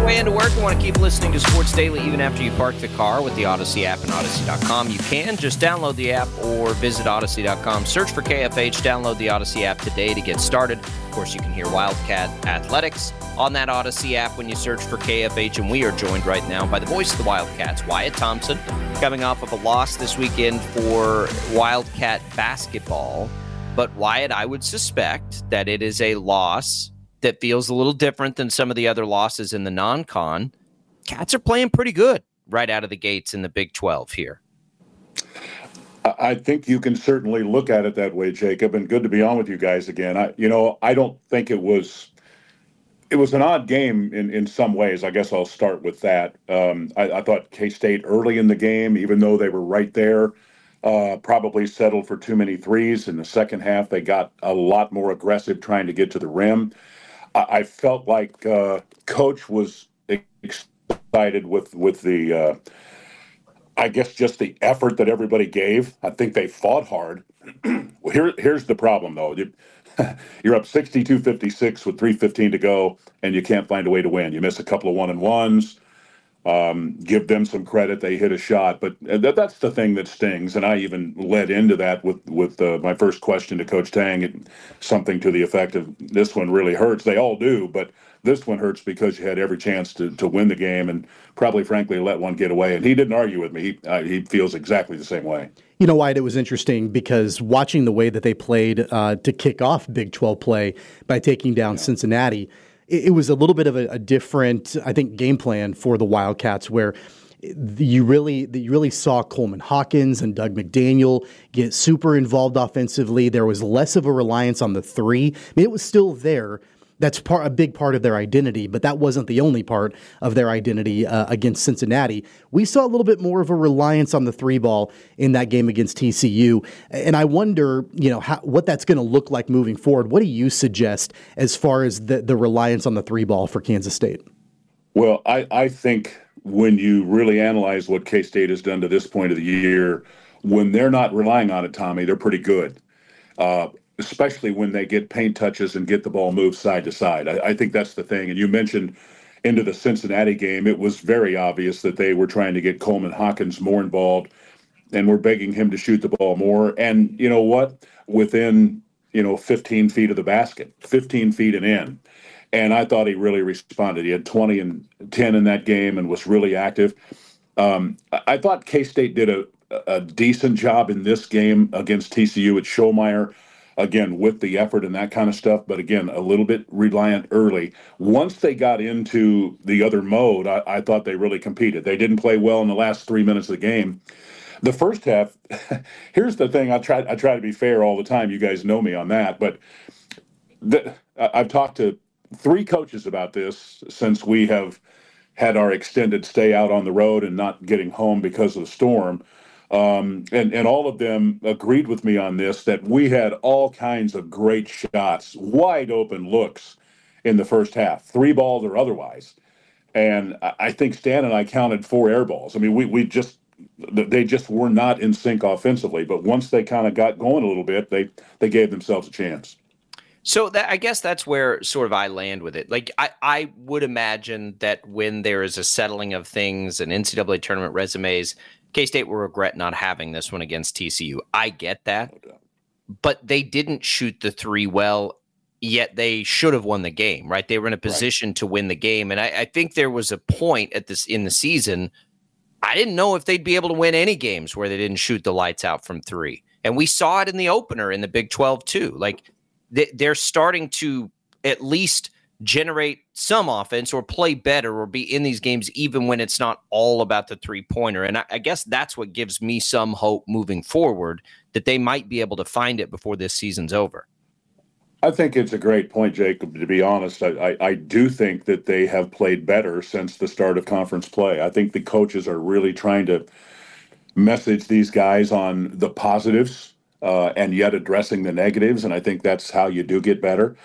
way into work and want to keep listening to Sports Daily even after you park the car with the Odyssey app and Odyssey.com, you can just download the app or visit Odyssey.com. Search for KFH, download the Odyssey app today to get started. Of course, you can hear Wildcat Athletics on that Odyssey app when you search for KFH, and we are joined right now by the voice of the Wildcats, Wyatt Thompson, coming off of a loss this weekend for Wildcat basketball. But Wyatt, I would suspect that it is a loss that feels a little different than some of the other losses in the non-con. Cats are playing pretty good right out of the gates in the Big 12 here. I think you can certainly look at it that way, Jacob, and good to be on with you guys again. I don't think it was an odd game in some ways. I guess I'll start with that. I thought K-State early in the game, even though they were right there, probably settled for too many threes. In the second half, they got a lot more aggressive trying to get to the rim. I felt like Coach was excited with the, I guess, just the effort that everybody gave. I think they fought hard. Here's the problem, though. You're up 62-56 with 3:15 to go, and you can't find a way to win. You miss a couple of one-and-ones. Give them some credit. They hit a shot. But that's the thing that stings. And I even led into that with my first question to Coach Tang, something to the effect of, this one really hurts. They all do, but this one hurts because you had every chance to win the game and probably, frankly, let one get away. And he didn't argue with me. He feels exactly the same way. You know, Wyatt, it was interesting because watching the way that they played to kick off Big 12 play by taking down Cincinnati, it was a little bit of a different, I think, game plan for the Wildcats, where you really saw Coleman Hawkins and Doug McDaniel get super involved offensively. There was less of a reliance on the three. I mean, it was still there. That's a big part of their identity, but that wasn't the only part of their identity against Cincinnati. We saw a little bit more of a reliance on the three ball in that game against TCU, and I wonder, what that's going to look like moving forward. What do you suggest as far as the reliance on the three ball for Kansas State? Well, I think when you really analyze what K-State has done to this point of the year, when they're not relying on it, Tommy, they're pretty good. Especially when they get paint touches and get the ball moved side to side. I think that's the thing. And you mentioned into the Cincinnati game, it was very obvious that they were trying to get Coleman Hawkins more involved and were begging him to shoot the ball more. And you know what? Within, 15 feet of the basket, 15 feet and in. And I thought he really responded. He had 20 and 10 in that game and was really active. I thought K-State did a decent job in this game against TCU at Schollmeyer. Again, with the effort and that kind of stuff, but again, a little bit reliant early. Once they got into the other mode, I thought they really competed. They didn't play well in the last 3 minutes of the game. The first half, here's the thing, I try to be fair all the time. You guys know me on that, but I've talked to 3 coaches about this since we have had our extended stay out on the road and not getting home because of the storm. And all of them agreed with me on this, that we had all kinds of great shots, wide open looks in the first half, 3 balls or otherwise. And I think Stan and I counted 4 air balls. I mean, they just were not in sync offensively. But once they kind of got going a little bit, they gave themselves a chance. So I guess that's where sort of I land with it. Like I would imagine that when there is a settling of things and NCAA tournament resumes, K-State will regret not having this one against TCU. I get that, but they didn't shoot the 3 well, yet they should have won the game, right? They were in a position to win the game. And I think there was a point in the season, I didn't know if they'd be able to win any games where they didn't shoot the lights out from 3. And we saw it in the opener in the Big 12 too. Like they're starting to at least generate some offense or play better or be in these games even when it's not all about the three-pointer. And I guess that's what gives me some hope moving forward, that they might be able to find it before this season's over. I think it's a great point, Jacob. To be honest, I do think that they have played better since the start of conference play. I think the coaches are really trying to message these guys on the positives and yet addressing the negatives, and I think that's how you do get better.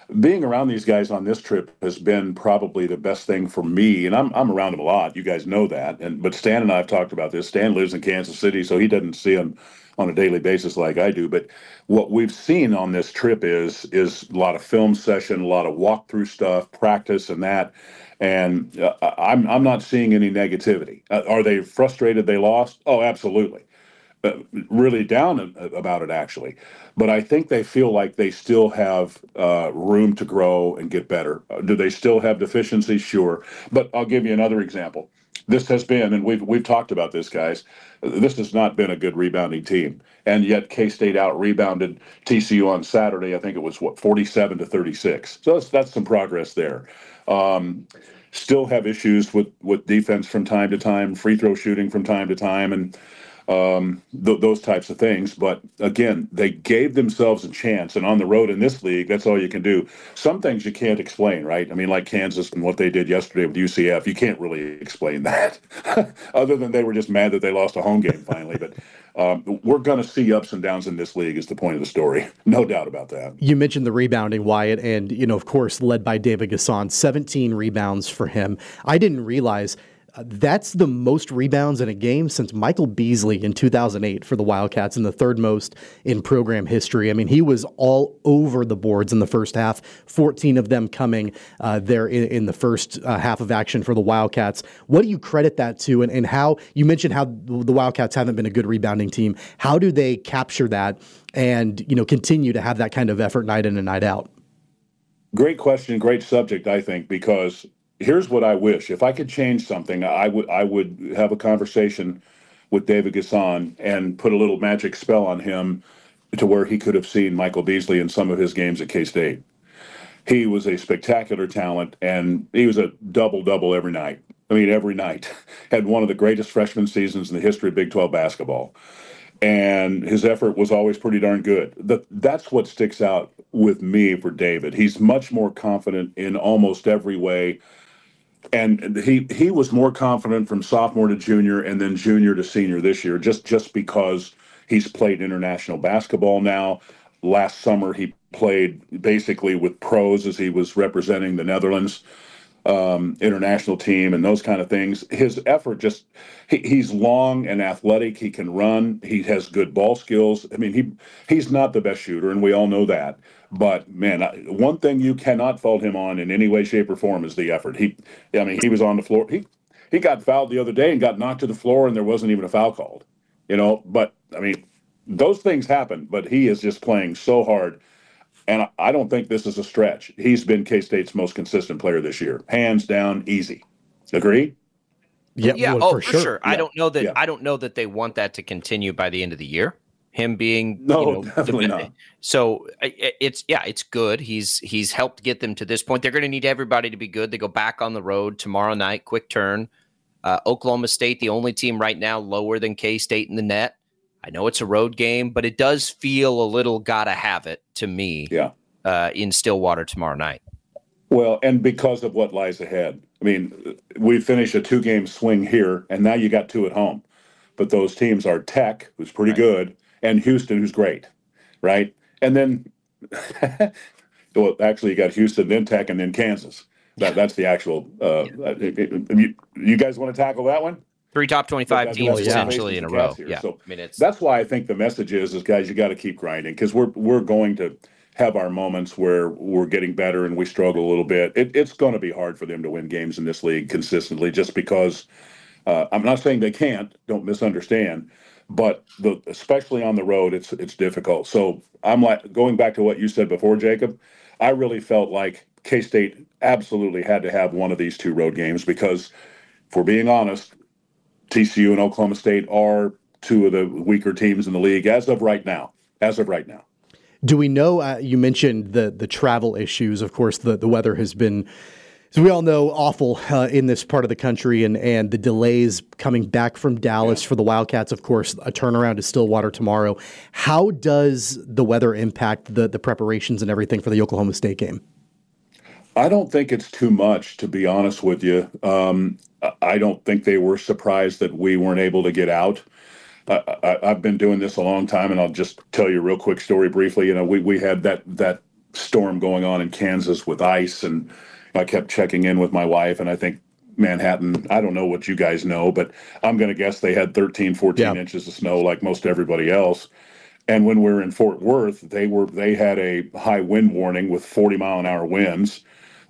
being around these guys on this trip has been probably the best thing for me. And I'm around them a lot. You guys know that. But Stan and I have talked about this. Stan lives in Kansas City, so he doesn't see them on a daily basis like I do. But what we've seen on this trip is a lot of film session, a lot of walkthrough stuff, practice, and that. And I'm not seeing any negativity. Are they frustrated they lost? Oh, absolutely. Really down about it, actually. But I think they feel like they still have room to grow and get better. Do they still have deficiencies? Sure. But I'll give you another example. This has been, and we've talked about this, guys. This has not been a good rebounding team, and yet K-State out rebounded TCU on Saturday. I think it was 47-36. So that's some progress there. Still have issues with defense from time to time, free throw shooting from time to time, and those types of things. But again, they gave themselves a chance, and on the road in this league, that's all you can do. Some things you can't explain, right? I mean, like Kansas and what they did yesterday with UCF, you can't really explain that other than they were just mad that they lost a home game finally. But we're going to see ups and downs in this league is the point of the story. No doubt about that. You mentioned the rebounding, Wyatt, and, of course, led by David Gasson, 17 rebounds for him. I didn't realize that's the most rebounds in a game since Michael Beasley in 2008 for the Wildcats, and the third most in program history. I mean, he was all over the boards in the first half, 14 of them coming there in the first half of action for the Wildcats. What do you credit that to, and how you mentioned how the Wildcats haven't been a good rebounding team? How do they capture that and, continue to have that kind of effort night in and night out? Great question, great subject, I think, because here's what I wish. If I could change something, I would have a conversation with David Gasson and put a little magic spell on him to where he could have seen Michael Beasley in some of his games at K-State. He was a spectacular talent, and he was a double-double every night. I mean, every night. Had one of the greatest freshman seasons in the history of Big 12 basketball. And his effort was always pretty darn good. That's what sticks out with me for David. He's much more confident in almost every way. And he was more confident from sophomore to junior and then junior to senior this year, just because he's played international basketball now. Last summer, he played basically with pros as he was representing the Netherlands international team and those kind of things. His effort he's long and athletic. He can run. He has good ball skills. I mean, he's not the best shooter, and we all know that. But man, one thing you cannot fault him on in any way, shape, or form is the effort. He was on the floor. He got fouled the other day and got knocked to the floor, and there wasn't even a foul called. But I mean, those things happen. But he is just playing so hard, and I don't think this is a stretch. He's been K-State's most consistent player this year, hands down, easy. Agree? Yeah. Well, for sure. Yeah. I don't know that they want that to continue by the end of the year. Him being definitely not. So it's good. He's helped get them to this point. They're going to need everybody to be good. They go back on the road tomorrow night. Quick turn. Oklahoma State, the only team right now lower than K-State in the net. I know it's a road game, but it does feel a little gotta have it to me. Yeah. In Stillwater tomorrow night. Well, and because of what lies ahead. I mean, we finished a 2-game swing here, and now you got 2 at home. But those teams are Tech, who's pretty good, and Houston, who's great, right? And then, well, actually, you got Houston, then Tech, and then Kansas. That's the actual. You guys want to tackle that one? 3 top 25 teams essentially in a row. Yeah, so that's why I think the message is guys, you got to keep grinding, because we're going to have our moments where we're getting better and we struggle a little bit. It's going to be hard for them to win games in this league consistently, just because. I'm not saying they can't. Don't misunderstand. But especially on the road, it's difficult. So I'm like going back to what you said before, Jacob. I really felt like K-State absolutely had to have one of these 2 road games, because, if we're being honest, TCU and Oklahoma State are 2 of the weaker teams in the league as of right now. Do we know? You mentioned the travel issues. Of course, the weather has been, as we all know, awful in this part of the country, and the delays coming back from Dallas for the Wildcats. Of course, a turnaround to Stillwater tomorrow. How does the weather impact the preparations and everything for the Oklahoma State game? I don't think it's too much, to be honest with you. I don't think they were surprised that we weren't able to get out. I've been doing this a long time, and I'll just tell you a real quick story briefly. We had that storm going on in Kansas with ice, and I kept checking in with my wife, and I think Manhattan, I don't know what you guys know, but I'm going to guess they had 13, 14 inches of snow like most everybody else. And when we were in Fort Worth, they had a high wind warning with 40-mile-an-hour winds,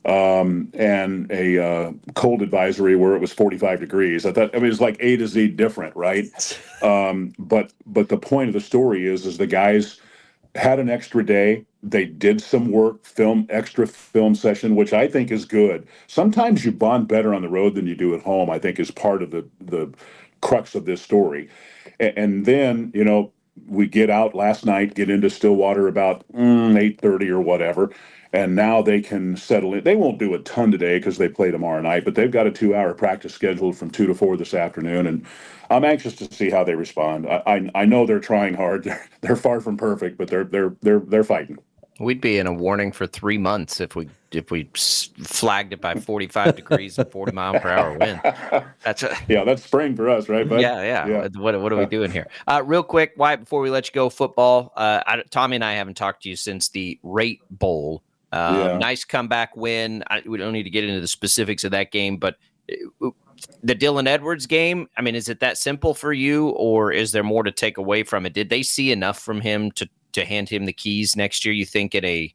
and a cold advisory where it was 45 degrees. I thought, I mean, it was like A to Z different, right? But the point of the story is the guys had an extra day. They did some work, extra film session, which I think is good. Sometimes you bond better on the road than you do at home, I think is part of the crux of this story. And then, we get out last night, get into Stillwater about 8:30 or whatever, and now they can settle in. They won't do a ton today because they play tomorrow night, but they've got a 2-hour practice scheduled from 2 to 4 this afternoon, and I'm anxious to see how they respond. I know they're trying hard. They're far from perfect, but they're fighting. We'd be in a warning for 3 months if we flagged it by 45 degrees and 40-mile-per-hour wind. That's spring for us, right, bud? Yeah. What are we doing here? Real quick, Wyatt, before we let you go, football. Tommy and I haven't talked to you since the Rate Bowl. Nice comeback win. We don't need to get into the specifics of that game, but the Dylan Edwards game, I mean, is it that simple for you, or is there more to take away from it? Did they see enough from him to hand him the keys next year, you think, in a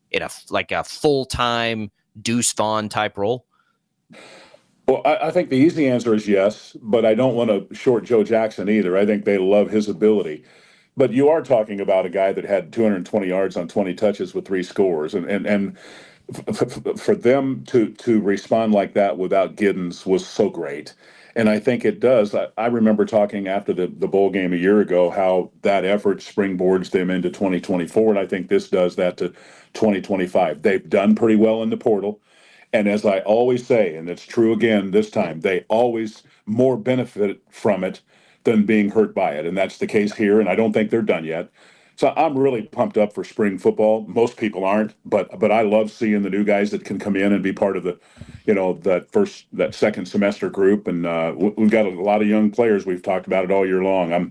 full-time Deuce Vaughn type role? Well, I think the easy answer is yes, but I don't want to short Joe Jackson either. I think they love his ability. But you are talking about a guy that had 220 yards on 20 touches with 3 scores. And for them to respond like that without Giddens was so great. And I think it does. I remember talking after the bowl game a year ago how that effort springboards them into 2024, and I think this does that to 2025. They've done pretty well in the portal. And as I always say, and it's true again this time, they always more benefit from it than being hurt by it. And that's the case here, and I don't think they're done yet. So I'm really pumped up for spring football. Most people aren't, but I love seeing the new guys that can come in and be part of the, that second semester group. And we've got a lot of young players. We've talked about it all year long.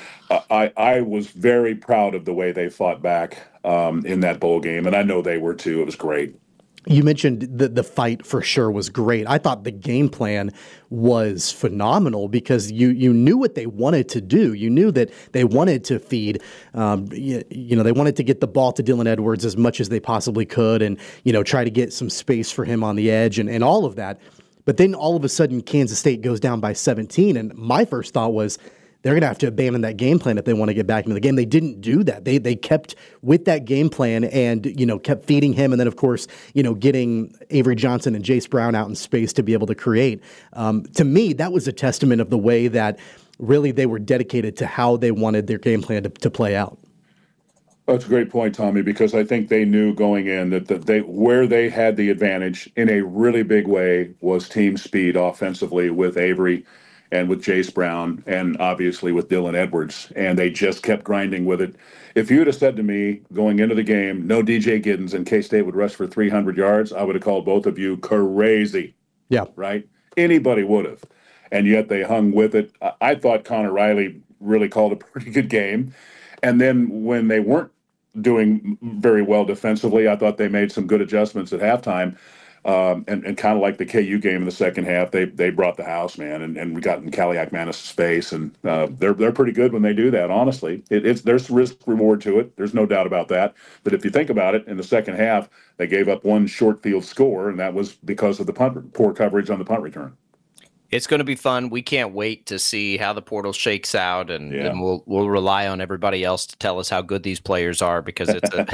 I was very proud of the way they fought back in that bowl game, and I know they were too. It was great. You mentioned the fight for sure was great. I thought the game plan was phenomenal because you knew what they wanted to do. You knew that they wanted to feed, they wanted to get the ball to Dylan Edwards as much as they possibly could and, try to get some space for him on the edge and all of that. But then all of a sudden Kansas State goes down by 17. And my first thought was, they're going to have to abandon that game plan if they want to get back into the game. They didn't do that. They kept with that game plan and, kept feeding him. And then, of course, getting Avery Johnson and Jace Brown out in space to be able to create. To me, that was a testament of the way that really they were dedicated to how they wanted their game plan to play out. That's a great point, Tommy, because I think they knew going in that where they had the advantage in a really big way was team speed offensively with Avery and with Jace Brown, and obviously with Dylan Edwards, and they just kept grinding with it. If you would have said to me going into the game, no DJ Giddens and K-State would rush for 300 yards, I would have called both of you crazy. Yeah. Right? Anybody would have. And yet they hung with it. I thought Connor Riley really called a pretty good game. And then when they weren't doing very well defensively, I thought they made some good adjustments at halftime. And kind of like the KU game in the second half, they brought the house, man, and we got in Kaliak Manis' space, and they're pretty good when they do that. Honestly, there's risk reward to it. There's no doubt about that. But if you think about it, in the second half, they gave up one short field score, and that was because of the poor coverage on the punt return. It's going to be fun. We can't wait to see how the portal shakes out, and we'll rely on everybody else to tell us how good these players are because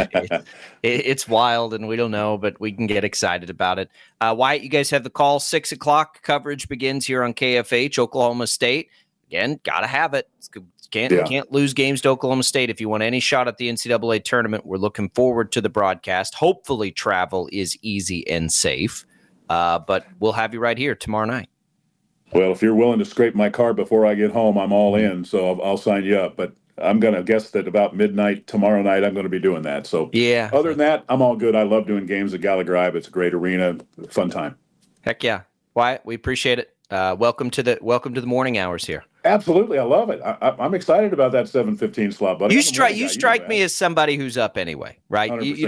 it's wild and we don't know, but we can get excited about it. Wyatt, you guys have the call. 6:00 coverage begins here on KFH, Oklahoma State. Again, got to have it. Can't lose games to Oklahoma State if you want any shot at the NCAA tournament. We're looking forward to the broadcast. Hopefully travel is easy and safe, but we'll have you right here tomorrow night. Well, if you're willing to scrape my car before I get home, I'm all in, so I'll sign you up. But I'm going to guess that about midnight tomorrow night, I'm going to be doing that. So yeah. Other than that, I'm all good. I love doing games at Gallagher Ive. It's a great arena, fun time. Heck yeah. Wyatt, we appreciate it. Welcome to the morning hours here. Absolutely. I love it. I'm excited about that 7:15 slot, buddy. You strike me as somebody who's up anyway, right? 100%.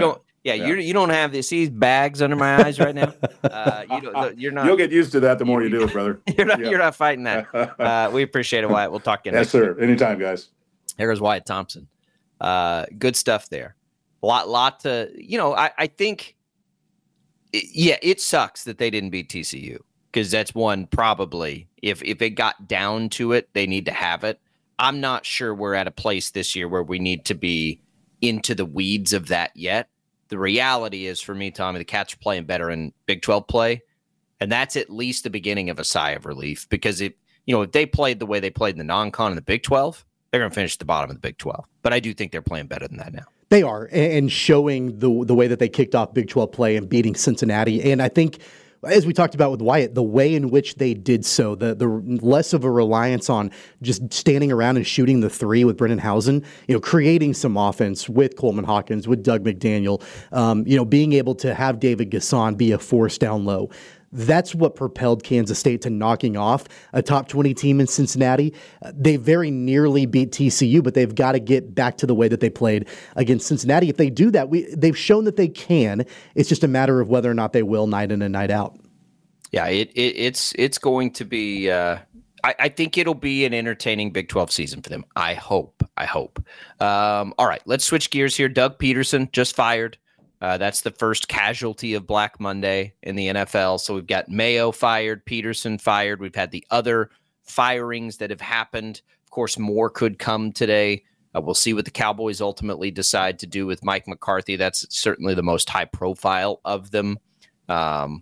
Yeah, you don't have these bags under my eyes right now. You're not. You'll get used to that the more you do it, brother. You're not fighting that. We appreciate it, Wyatt. We'll talk again. Yes, sir. Anytime, guys. There goes Wyatt Thompson. Good stuff there. Lot to, I think, it sucks that they didn't beat TCU, because that's one probably, if it got down to it, they need to have it. I'm not sure we're at a place this year where we need to be into the weeds of that yet. The reality is, for me, Tommy, the Cats are playing better in Big 12 play, and that's at least the beginning of a sigh of relief, because if they played the way they played in the non-con in the Big 12, they're going to finish at the bottom of the Big 12. But I do think they're playing better than that now. They are, and showing the way that they kicked off Big 12 play and beating Cincinnati. And I think, as we talked about with Wyatt, the way in which they did so, the less of a reliance on just standing around and shooting the three with Brennan Hausen, creating some offense with Coleman Hawkins, with Doug McDaniel, being able to have David Gasson be a force down low. That's what propelled Kansas State to knocking off a top 20 team in Cincinnati. They very nearly beat TCU, but they've got to get back to the way that they played against Cincinnati. If they do that, they've shown that they can. It's just a matter of whether or not they will night in and night out. Yeah, it's going to be. I think it'll be an entertaining Big 12 season for them. I hope. All right, let's switch gears here. Doug Peterson just fired. That's the first casualty of Black Monday in the NFL. So we've got Mayo fired, Peterson fired. We've had the other firings that have happened. Of course, more could come today. We'll see what the Cowboys ultimately decide to do with Mike McCarthy. That's certainly the most high profile of them. That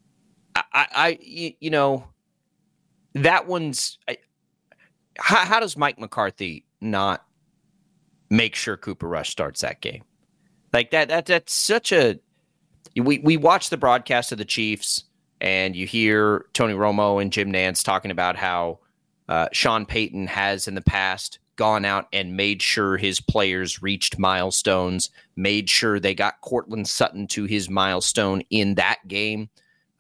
one's. How does Mike McCarthy not make sure Cooper Rush starts that game? Like that's such a. We watch the broadcast of the Chiefs, and you hear Tony Romo and Jim Nantz talking about how Sean Payton has in the past gone out and made sure his players reached milestones, made sure they got Cortland Sutton to his milestone in that game.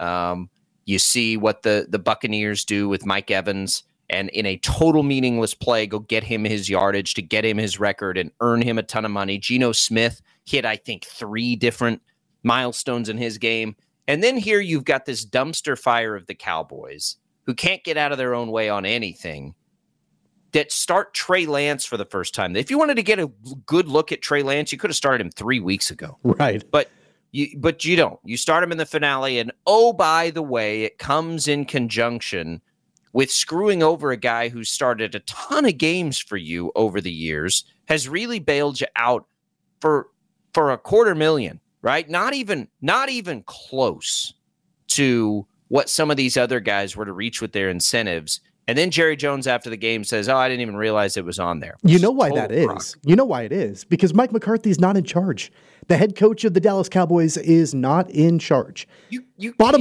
You see what the Buccaneers do with Mike Evans, and in a total meaningless play, go get him his yardage to get him his record and earn him a ton of money. Geno Smith hit, I think, 3 different milestones in his game. And then here you've got this dumpster fire of the Cowboys, who can't get out of their own way on anything, that start Trey Lance for the first time. If you wanted to get a good look at Trey Lance, you could have started him 3 weeks ago. Right. But you don't. You start him in the finale, and oh, by the way, it comes in conjunction with screwing over a guy who started a ton of games for you over the years, has really bailed you out for $250,000, right? Not even close to what some of these other guys were to reach with their incentives. And then Jerry Jones after the game says, "Oh, I didn't even realize it was on there." You know why that is? You know why it is? Because Mike McCarthy's not in charge. The head coach of the Dallas Cowboys is not in charge. Bottom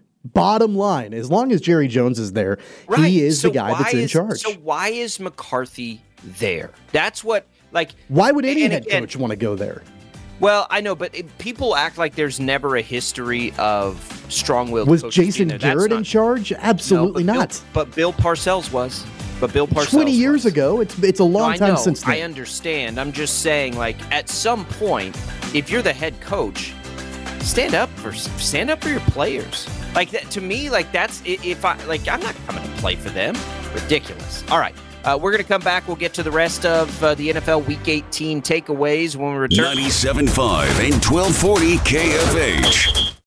line, as long as Jerry Jones is there, right, he is the guy that's in charge. So why is McCarthy there? That's what, why would any head coach want to go there? Well, I know, but people act like there's never a history of strong-willed coaches. Was Jason Garrett in charge? Absolutely not. But Bill Parcells was. 20 years ago. It's a long time since then. I understand. I'm just saying, at some point, if you're the head coach, stand up for your players. To me, that's I'm not coming to play for them. Ridiculous. All right. We're going to come back. We'll get to the rest of the NFL Week 18 takeaways when we return. 97.5 and 1240 KFH.